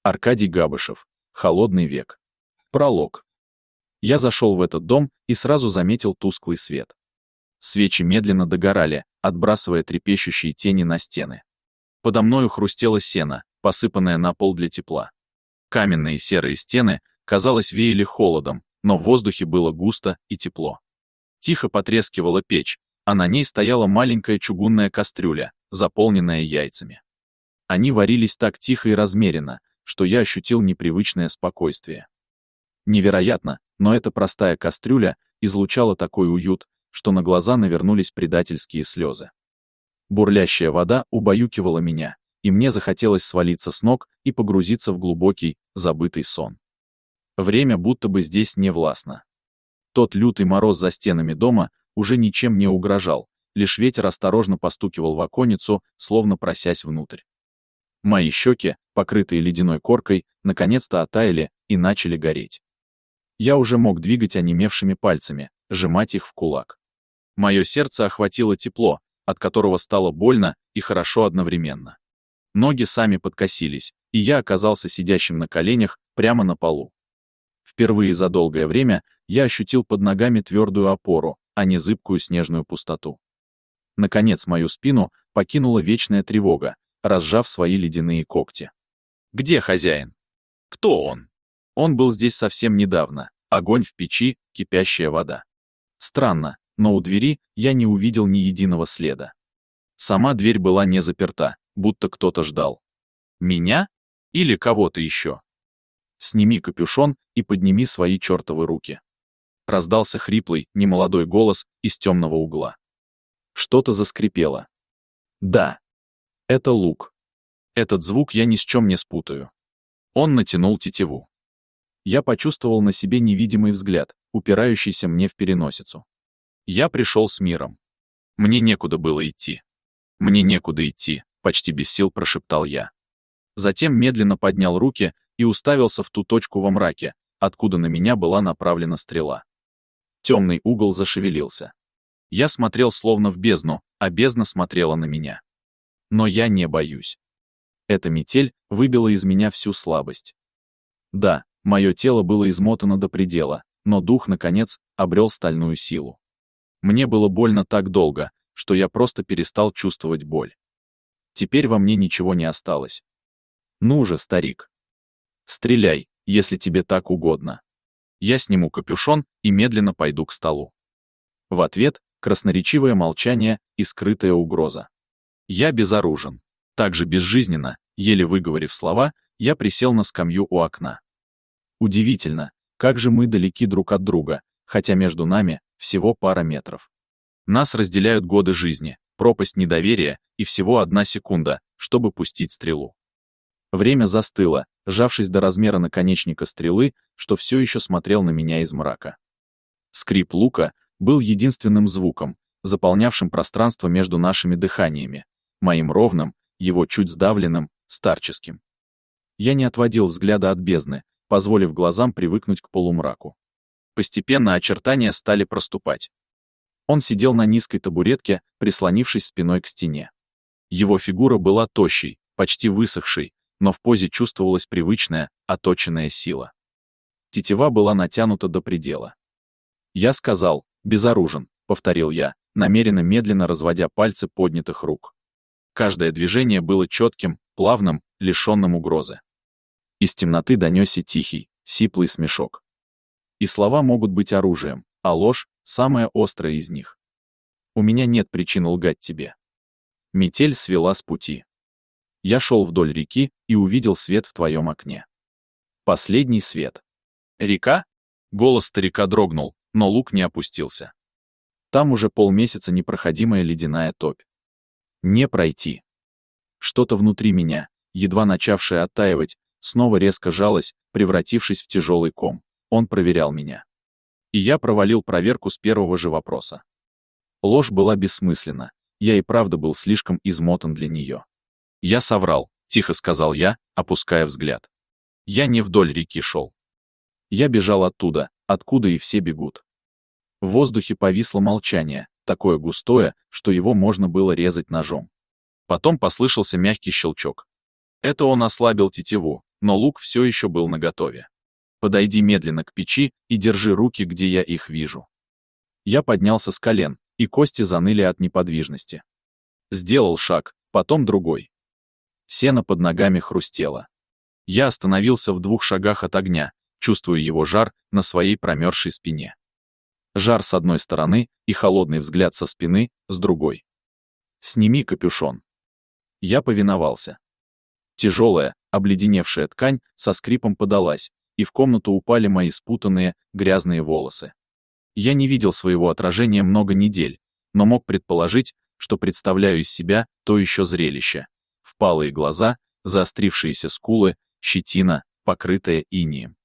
Аркадий Габышев. Холодный век. Пролог. Я зашел в этот дом и сразу заметил тусклый свет. Свечи медленно догорали, отбрасывая трепещущие тени на стены. Подо мною хрустело сено, посыпанное на пол для тепла. Каменные серые стены, казалось, веяли холодом, но в воздухе было густо и тепло. Тихо потрескивала печь, а на ней стояла маленькая чугунная кастрюля, заполненная яйцами. Они варились так тихо и размеренно, что я ощутил непривычное спокойствие. Невероятно, но эта простая кастрюля излучала такой уют, что на глаза навернулись предательские слезы. Бурлящая вода убаюкивала меня, и мне захотелось свалиться с ног и погрузиться в глубокий, забытый сон. Время будто бы здесь не властно. Тот лютый мороз за стенами дома уже ничем не угрожал, лишь ветер осторожно постукивал в оконницу, словно просясь внутрь. Мои щеки, покрытые ледяной коркой, наконец-то оттаяли и начали гореть. Я уже мог двигать онемевшими пальцами, сжимать их в кулак. Мое сердце охватило тепло, от которого стало больно и хорошо одновременно. Ноги сами подкосились, и я оказался сидящим на коленях прямо на полу. Впервые за долгое время я ощутил под ногами твердую опору, а не зыбкую снежную пустоту. Наконец мою спину покинула вечная тревога, разжав свои ледяные когти. Где хозяин? Кто он? Он был здесь совсем недавно. Огонь в печи, кипящая вода. Странно, но у двери я не увидел ни единого следа. Сама дверь была не заперта, будто кто-то ждал. Меня? Или кого-то еще? Сними капюшон и подними свои чертовы руки. Раздался хриплый, немолодой голос из темного угла. Что-то заскрипело. Да. Это лук. Этот звук я ни с чем не спутаю. Он натянул тетиву. Я почувствовал на себе невидимый взгляд, упирающийся мне в переносицу. Я пришел с миром. Мне некуда было идти. Мне некуда идти, почти без сил прошептал я. Затем медленно поднял руки и уставился в ту точку во мраке, откуда на меня была направлена стрела. Темный угол зашевелился. Я смотрел словно в бездну, а бездна смотрела на меня. Но я не боюсь. Эта метель выбила из меня всю слабость. Да, мое тело было измотано до предела, но дух, наконец, обрел стальную силу. Мне было больно так долго, что я просто перестал чувствовать боль. Теперь во мне ничего не осталось. Ну же, старик. Стреляй, если тебе так угодно. Я сниму капюшон и медленно пойду к столу. В ответ красноречивое молчание и скрытая угроза. Я безоружен. Так же безжизненно, еле выговорив слова, я присел на скамью у окна. Удивительно, как же мы далеки друг от друга, хотя между нами всего пара метров. Нас разделяют годы жизни, пропасть недоверия и всего 1 секунда, чтобы пустить стрелу. Время застыло, сжавшись до размера наконечника стрелы, что все еще смотрел на меня из мрака. Скрип лука был единственным звуком, заполнявшим пространство между нашими дыханиями, моим ровным, его чуть сдавленным, старческим. Я не отводил взгляда от бездны, позволив глазам привыкнуть к полумраку. Постепенно очертания стали проступать. Он сидел на низкой табуретке, прислонившись спиной к стене. Его фигура была тощей, почти высохшей, но в позе чувствовалась привычная, отточенная сила. Тетива была натянута до предела. Я сказал, безоружен, повторил я, намеренно медленно разводя пальцы поднятых рук. Каждое движение было четким, плавным, лишенным угрозы. Из темноты донесся тихий, сиплый смешок. И слова могут быть оружием, а ложь — самая острая из них. У меня нет причин лгать тебе. Метель свела с пути. Я шел вдоль реки и увидел свет в твоем окне. Последний свет. Река? Голос старика дрогнул, но лук не опустился. Там уже полмесяца непроходимая ледяная топь. Не пройти. Что-то внутри меня, едва начавшее оттаивать, снова резко жалось, превратившись в тяжелый ком. Он проверял меня. И я провалил проверку с первого же вопроса. Ложь была бессмысленна, я и правда был слишком измотан для нее. Я соврал, тихо сказал я, опуская взгляд. Я не вдоль реки шел. Я бежал оттуда, откуда и все бегут. В воздухе повисло молчание, такое густое, что его можно было резать ножом. Потом послышался мягкий щелчок. Это он ослабил тетиву, но лук все еще был наготове. Подойди медленно к печи и держи руки, где я их вижу. Я поднялся с колен, и кости заныли от неподвижности. Сделал шаг, потом другой. Сено под ногами хрустело. Я остановился в 2 шагах от огня, чувствуя его жар на своей промерзшей спине. Жар с одной стороны и холодный взгляд со спины с другой. «Сними капюшон». Я повиновался. Тяжелая, обледеневшая ткань со скрипом подалась, и в комнату упали мои спутанные, грязные волосы. Я не видел своего отражения много недель, но мог предположить, что представляю из себя то еще зрелище. Впалые глаза, заострившиеся скулы, щетина, покрытая инеем.